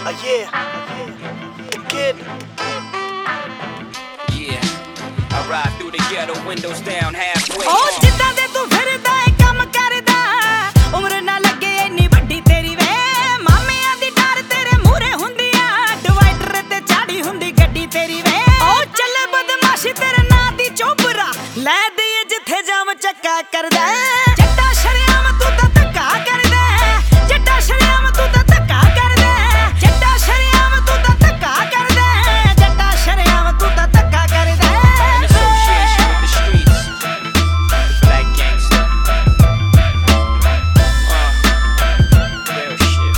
Yeah, the kid. Yeah, I ride through the ghetto, windows down halfway. Oh, ਜਿੱਦਾਂ ਦੇ ਤੂੰ ਫਿਰਦਾ ਏ ਕੰਮ ਕਰਦਾ, ਉਮਰ ਨਾ ਲੱਗੇ ਇੰਨੀ ਵੱਡੀ ਤੇਰੀ ਵੇ। ਮਾਮਿਆਂ ਦੀ ਡਰ ਤੇਰੇ ਮੂਹਰੇ ਹੁੰਦੀ ਆ, ਡਿਵਾਈਡਰ ਤੇ ਚਾੜੀ ਹੁੰਦੀ ਗੱਡੀ ਤੇਰੀ ਵੇ। ਉਹ ਚੱਲੇ ਬਦਮਾਸ਼ੀ ਤੇਰੇ ਨਾਂ ਦੀ ਚੋਬਰਾ, ਲੈ ਦੇਈਏ ਜਿੱਥੇ ਜਾਮ ਚੱਕਾ ਕਰਦਾ। ਜੱਟਾ ਸ਼ਰਿਆਮ ਤੂੰ ਤਾਂ ਧੱਕਾ ਕਰਦਾ, ਜੱਟਾ ਸ਼ਰਿਆਮ ਤੂੰ ਤਾਂ ਧੱਕਾ ਕਰਦਾ, ਜੱਟਾ ਸ਼ਰਿਆਮ ਤੂੰ ਤਾਂ ਧੱਕਾ ਕਰਦਾ, ਜੱਟਾ ਸ਼ਰਿਆਮ ਤੂੰ ਤਾਂ ਧੱਕਾ ਕਰਦਾ। Association with the streets, black gangster. Real shit.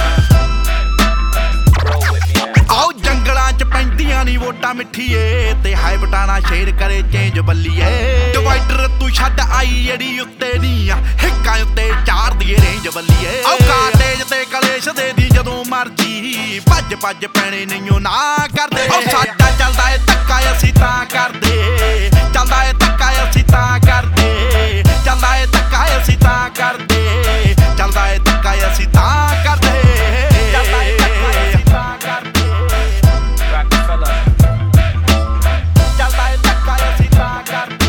Roll with me now. ਆਓ ਜੰਗਲਾਂ ਚ ਪੈਂਦੀਆਂ ਨੀ ਵੋਟਾਂ ਮਿੱਠੀਏ, ਤੇ ਹਾਈ ਬਟਾਣਾ ਸ਼ੇਰ ਕਰੇ ਚੇਂਜ ਬੱਲੀਏ। ਡਿਵਾਈਡਰ ਤੂੰ ਛੱਡ ਆਈ ਜਿਹੜੀ ਉੱਤੇ ਨੀ ਆ, ਹਿੱਕਾਂ ਉੱਤੇ ਚਾਰ ਦੀਏ ਰੇਂਜ ਬੱਲੀਏ। ਆਓ ਕਾਟੇਜ ਤੇ ਕਲੇਸ਼ ਦੇ ਦੀ ਜਦੋਂ ਮਰਜੀ, ਭੱਜ ਭੱਜ ਪੈਣੇ ਨਹੀਂਓ ਨਾ ਕਰਦੇ। ਆਓ ਸਾਡਾ ਚੱਲਦਾ ਏ ਧੱਕਾ ਅਸੀਂ ਤਾਂ ਕਰਦੇ, ਚੱਲਦਾ ਏ ਧੱਕਾ ਅਸੀਂ ਤਾਂ ਕਰਦੇ, ਚੱਲਦਾ ਏ ਧੱਕਾ ਅਸੀਂ ਤਾਂ ਕਰਦੇ, ਚੱਲਦਾ ਏ ਧੱਕਾ ਅਸੀਂ ਤਾਂ ਕਰਦੇ, ਚੱਲਦਾ ਏ ਧੱਕਾ ਅਸੀਂ ਤਾਂ ਕਰਦੇ, Rockefeller. ਚੱਲਦਾ ਏ ਧੱਕਾ ਅਸੀਂ ਤਾਂ ਕਰਦੇ।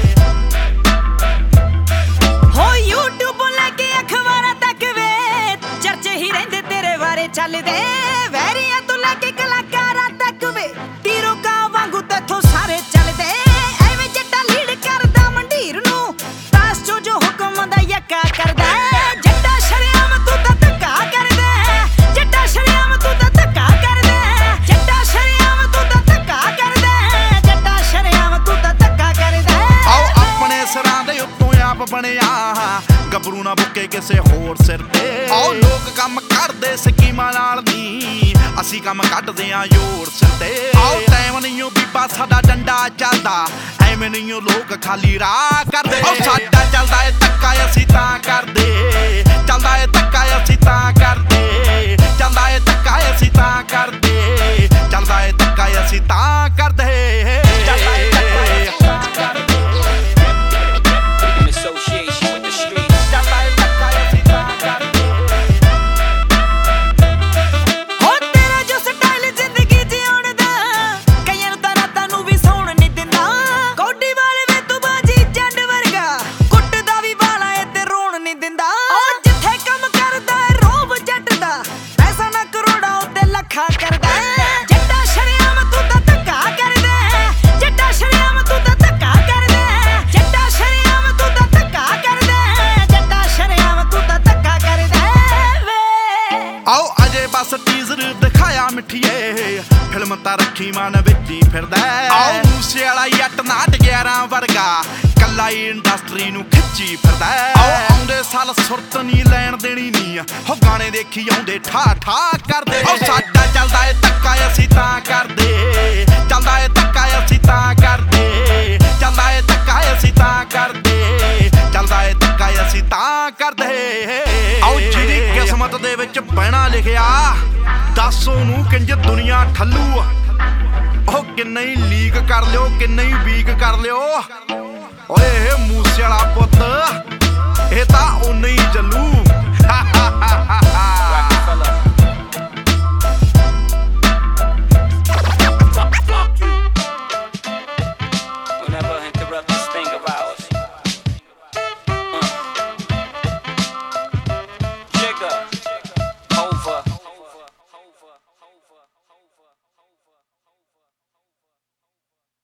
ਹੋ YouTube ਲੈ ਕੇ ਅਖਬਾਰਾਂ ਤੱਕ ਵੇ, ਚਰਚੇ ਹੀ ਰਹਿੰਦੇ ਤੇਰੇ ਬਾਰੇ ਚੱਲਦੇ। ਵੈਰੀਆਂ ਤੋਂ ਲੈ ਕੇ ਕਲਾਕਾਰਾਂ ਤੱਕ ਵੇ, ਤੀਰੋ ਕਾ ਵਾਂਗੂ ਤੇਥੋਂ ਸਾਰੇ ਚੱਲਦੇ। ਐਵੇਂ ਜੱਟਾ ਲੀਡ ਕਰਦਾ ਮੰਡੀਰ ਨੂੰ, ਤਾਸ ਚੋ ਜੋ ਹੁਕਮ ਦਾ ਯੱਕਾ ਕਰਦਾ। ਜੱਟਾ ਸ਼ਰਿਆਮ ਤੂੰ ਤਾਂ ਧੱਕਾ ਕਰਦਾ, ਜੱਟਾ ਸ਼ਰਿਆਮ ਤੂੰ ਤਾਂ ਧੱਕਾ ਕਰਦਾ, ਜੱਟਾ ਸ਼ਰਿਆਮ ਤੂੰ ਤਾਂ ਧੱਕਾ ਕਰਦਾ, ਜੱਟਾ ਸ਼ਰਿਆਮ ਤੂੰ ਤਾਂ ਧੱਕਾ ਕਰਦਾ। ਆਓ ਆਪਣੇ ਸਿਰਾਂ ਦੇ ਉੱਤੋਂ ਆਪ ਬਣਿਆ, ਗੱਭਰੂ ਨਾ ਬੁੱਕੇ ਕਿਸੇ ਹੋਰ ਸਿਰ ਤੇ। ਆਓ ਲੋਕ ਕੰਮ ਕਰਦੇ ਸਕੀਮਾਂ ਨਾਲ ਨੀ, ਅਸੀਂ ਕੰਮ ਕੱਢਦੇ ਆਂ ਜ਼ੋਰ ਸਿਰ ਤੇ। ਆਓ ਟਾਈਮ ਨਹੀਂਓ ਬੀਬਾ ਸਾਡਾ ਡੰਡਾ ਚੱਲਦਾ, ਐਵੇਂ ਨਹੀਂਓ ਲੋਕ ਖਾਲੀ ਰਾਹ ਕਰਦੇ। ਆਓ ਸਾਡਾ ਚੱਲਦਾ ਏ ਧੱਕਾ ਅਸੀਂ ਤਾਂ ਕਰਦੇ, ਚੱਲਦਾ ਏ ਧੱਕਾ ਅਸੀਂ ਤਾਂ ਕਰਦੇ, ਚੱਲਦਾ ਏ ਧੱਕਾ ਅਸੀਂ ਤਾਂ ਕਰਦੇ, ਚੱਲਦਾ ਏ ਧੱਕਾ ਅਸੀਂ ਤਾਂ ਕਰਦੇ, ਚੱਲਦਾ ਏ ਧੱਕਾ ਅਸੀਂ ਤਾਂ ਕਰਦੇ। In association with the streets. ਚੱਲਦਾ ਏ ਧੱਕਾ ਅਸੀਂ ਤਾਂ ਕਰਦੇ। ਹੋ ਤੇਰਾ ਜੋ ਸਟਾਈਲ ਜ਼ਿੰਦਗੀ ਜਿਉਣ ਦਾ, ਕਈਆਂ ਨੂੰ ਤਾਂ ਰਾਤਾਂ ਨੂੰ ਵੀ ਸੌਣ ਨਹੀਂ ਦਿੰਦਾ। ਕੌਡੀ ਵਾਲੇ ਵੇ ਤੂੰ ਬਾਜੀ ਜੰਡ ਵਰਗਾ, ਕੁੱਟਦਾ ਵੀ ਵਾਲਾ ਏ ਤੇ ਰੋਣ ਨਹੀਂ ਦਿੰਦਾ। ਉਹ ਜਿੱਥੇ ਕੰਮ ਕਰਦਾ ਏ ਰੋਬ ਜੱਟ ਦਾ, ਪੈਸਾ ਨਾ ਕਰੋੜਾਂ ਉੱਤੇ ਲੱਖਾਂ ਕਰਦਾ। ਜੱਟਾ ਸ਼ਰਿਆਮ ਤੂੰ ਤਾਂ ਧੱਕਾ ਕਰਦਾ, ਜੱਟਾ ਸ਼ਰਿਆਮ ਤੂੰ ਤਾਂ ਧੱਕਾ ਕਰਦਾ, ਜੱਟਾ ਸ਼ਰਿਆਮ ਤੂੰ ਤਾਂ ਧੱਕਾ ਕਰਦਾ, ਜੱਟਾ ਸ਼ਰਿਆਮ ਤੂੰ ਤਾਂ ਧੱਕਾ ਕਰਦਾ ਵੇ। ਆਓ ਅਜੇ ਬਸ ਟੀਜ਼ਰ ਦਿਖਾਇਆ ਮਿੱਠੀਏ, ਫਿਲਮ ਤਾਂ ਰੱਖੀ ਮਨ ਵਿੱਚ ਹੀ ਫਿਰਦਾ। ਆਓ ਮੂਸੇ ਵਾਲਾ ਜੱਟ ਨਾਟ 11 ਵਰਗਾ, ਕੱਲਾ ਹੀ ਇੰਡਸਟਰੀ ਨੂੰ ਖਿੱਚੀ ਫਿਰਦਾ। ਆਓ ਆਉਂਦੇ ਸਾਲ ਸੁਰਤ ਨਹੀਂ ਲੈਣ ਦੇਣੀ ਨੀ, ਹੋ ਗਾਣੇ ਦੇਖੀ ਆਉਂਦੇ ਠਾ ਠਾ ਕਰਦੇ। ਆਓ ਸਾਡਾ ਚੱਲਦਾ ਏ ਧੱਕਾ ਅਸੀਂ ਤਾਂ ਕਰਦੇ, ਚੱਲਦਾ ਏ ਧੱਕਾ ਅਸੀਂ ਤਾਂ ਕਰਦੇ, ਚੱਲਦਾ ਏ ਧੱਕਾ ਅਸੀਂ ਤਾਂ ਕਰਦੇ, ਚੱਲਦਾ ਏ ਧੱਕਾ ਅਸੀਂ ਤਾਂ ਕਰਦੇ। ਆਓ ਜਿਹਦੀ ਕਿਸਮਤ ਦੇ ਵਿੱਚ ਬਹਿਣਾ ਲਿਖਿਆ, ਦੱਸ ਉਹਨੂੰ ਕਿੰਜ ਦੁਨੀਆ ਠੱਲੂ ਆ। ਉਹ ਕਿੰਨਾ ਹੀ ਲੀਕ ਕਰ ਲਿਓ, ਕਿੰਨਾ ਹੀ ਵੀਕ ਕਰ ਲਿਓ, ਓਏ ਇਹ ਮੂਸੇ ਵਾਲਾ ਪੁੱਤ ਇਹ ਤਾਂ ਓਨਾ ਹੀ ਚੱਲੂ। Rockefeller. We'll never interrupt this thing of ours. Jigga. Hova.